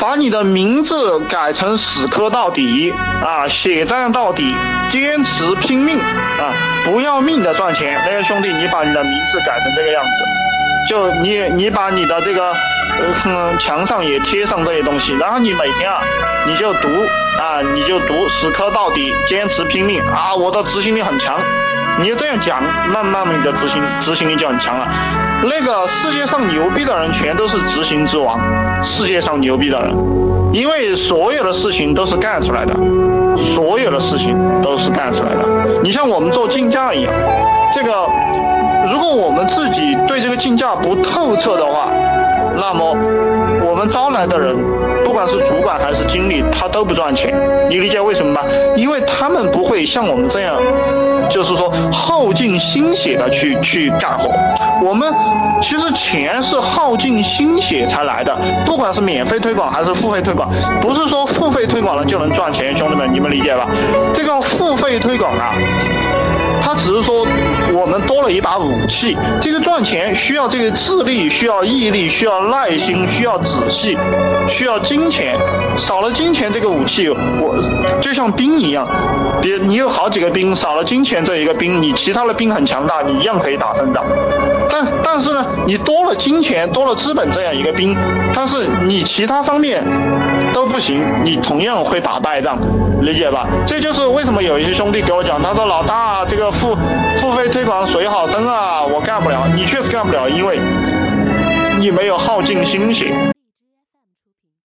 把你的名字改成死磕到底啊，血战到底，坚持拼命啊，不要命的赚钱。那个兄弟，你把你的名字改成这个样子，就你把你的这个墙上也贴上这些东西，然后你每天啊你就读死磕到底，坚持拼命啊，我的执行力很强。你就这样讲，慢慢你的执行力就很强了。那个世界上牛逼的人全都是执行之王，世界上牛逼的人，因为所有的事情都是干出来的，所有的事情都是干出来的。你像我们做竞价一样，这个如果我们自己对这个竞价不透彻的话，那么我们招来的人，不管是主管还是经理，他都不赚钱。你理解为什么吗？因为他们不会像我们这样，就是说耗尽心血的去干活。我们其实钱是耗尽心血才来的，不管是免费推广还是付费推广，不是说付费推广了就能赚钱，兄弟们，你们理解吧？这个付费推广啊，它只是说我们多了一把武器，这个赚钱需要这个智力，需要毅力，需要耐心，需要仔细，需要金钱。少了金钱这个武器，我就像兵一样，你有好几个兵，少了金钱这一个兵，你其他的兵很强大，你一样可以打胜仗。但是呢，你多了金钱，多了资本这样一个兵，但是你其他方面都不行，你同样会打败仗，理解吧？这就是为什么有一些兄弟给我讲，他说老大，这个付费推广水好深啊，我干不了。你确实干不了，因为你没有耗尽心血，